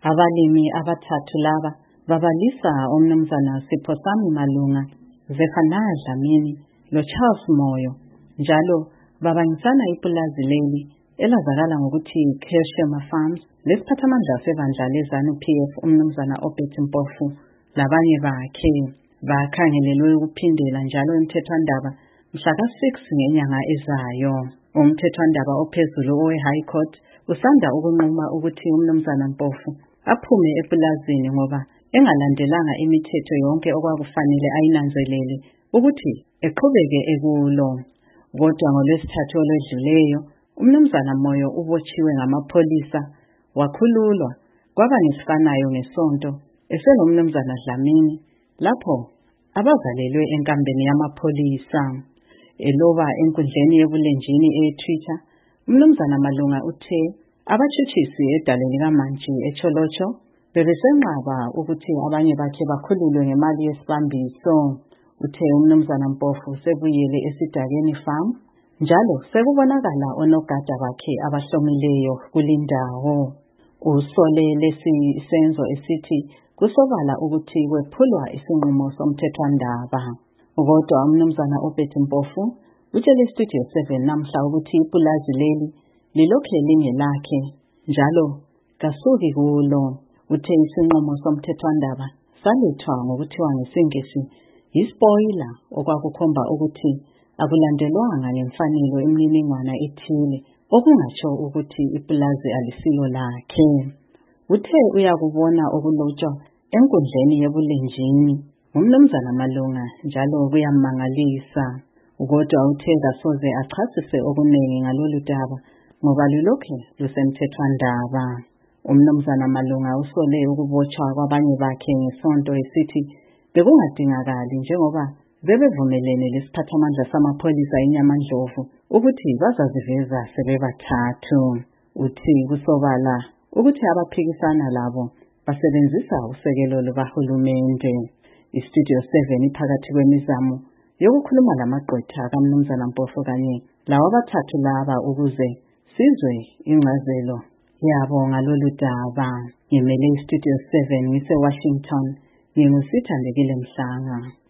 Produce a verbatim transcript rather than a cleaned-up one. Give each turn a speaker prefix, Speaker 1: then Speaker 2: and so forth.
Speaker 1: Abalimi abathathu laba babalisa uMnumzana Siphothami Malunga, Zephaniah Dlamini noCharles Moyo, njalo babangisana ipulazi leli elazakala ngokuthi Keshema Farms lesiphathamandla sebandla leZANU P F uMnumzana Obed Mpofu labanye bakhe. Bakhangelelwe ukuphindela njalo umthethwandaba mhla ka six ngenyanga ezayo. Umthethwandaba ophezulu owe-High Court usanda ukunquma ukuthi uMnumzana Mpofu aphume epulazini ngoba engalandelanga imithetho yonke okwakufanele ayinanzelele ukuthi eqhubeke ekulo. Kodwa ngolwesithathu olwedluleyo uMnumzana Moyo ubotshiwe ngamapholisa wakhululwa, kwaba nesifanayo ngesonto eseloMnumzana Dlamini lapho abavalelwe enkambeni yamapholisa. Eloba enkundleni yebulenjini e-Twitter, uMnumzana Malunga uthe abatshutshisi edaleni kaMantshi eCholocho bebesenqaba ukuthi abanye bakhe bakhululwe ngemali yesibambiso. Uthe uMnumzana Mpofu sebuyele esidakeni farm njalo sekubonakala onogada bakhe abahlomileyo kulindawo. Usole lesi senzo esithi kusobala ukuthi kwephulwa isinqumo somthethwandaba. Kodwa uMnumzana Obed Mpofu utshele iStudio seven namhla ukuthi ipulazi leli lilokhe lingelakhe njalo kasuki kulo. Uthe isinqumo somthethwandaba salethwa ngokuthiwa ngesingisi yispoiler, okwakukhomba ukuthi akulandelwanga ngemfanelo imininingwana ethile, okungatsho ukuthi ipulazi alisilo lakhe. Uthe uyakubona okulotshwa enkundleni yebulenjini uMnumzana Malunga njalo kuyamangalisa. Kodwa uthe kasoze achasise okuningi ngalolu daba ngoba lulokhe lusemthethwandaba. uMnumzana Malunga usole ukubotshwa kwabanye bakhe ngesonto esithi bekungadingakali njengoba bebevumelene lesiphathamandla samapholisa eNyamandlovu ukuthi bazaziveza sebebathathu. Uthi kusobala ukuthi abaphikisana labo basebenzisa usekelo lukahulumende. iStudio seven iphakathi kwemizamo yokukhuluma lamagqwetha kaMnumzana Mpofu kanye lawa abathathu laba ukuze sizwe ingcazelo yabo ngalolu daba. Ngimele iStudio seven ngise Washington, ngingusithandekile Mhlanga.